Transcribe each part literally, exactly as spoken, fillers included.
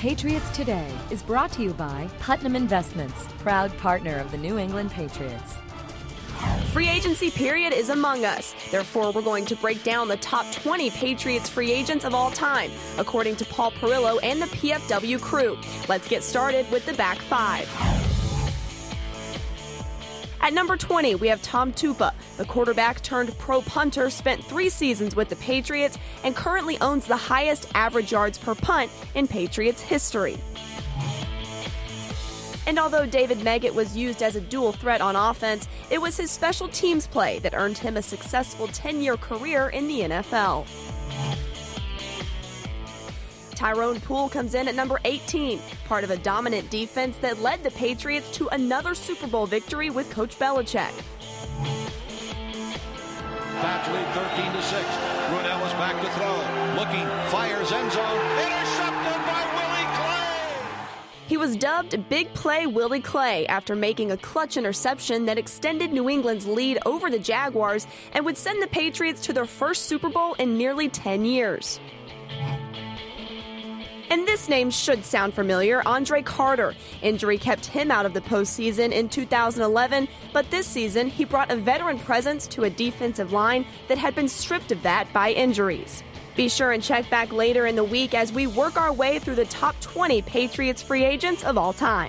Patriots Today is brought to you by Putnam Investments, proud partner of the New England Patriots. Free agency period is among us. Therefore, we're going to break down the top twenty Patriots free agents of all time, according to Paul Perillo and the P F W crew. Let's get started with the back five. At number twenty, we have Tom Tupa. The quarterback turned pro punter spent three seasons with the Patriots and currently owns the highest average yards per punt in Patriots history. And although David Meggett was used as a dual threat on offense, it was his special teams play that earned him a successful ten-year career in the N F L. Tyrone Poole comes in at number eighteen, part of a dominant defense that led the Patriots to another Super Bowl victory with Coach Belichick. Pats lead thirteen to six. Brunell is back to throw. Looking, fires end zone. Intercepted by Willie Clay. He was dubbed Big Play Willie Clay after making a clutch interception that extended New England's lead over the Jaguars and would send the Patriots to their first Super Bowl in nearly ten years. And this name should sound familiar, Andre Carter. Injury kept him out of the postseason in two thousand eleven, but this season he brought a veteran presence to a defensive line that had been stripped of that by injuries. Be sure and check back later in the week as we work our way through the top twenty Patriots free agents of all time.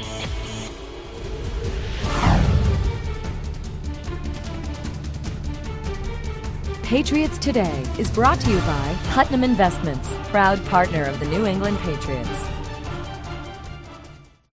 Patriots Today is brought to you by Putnam Investments, proud partner of the New England Patriots.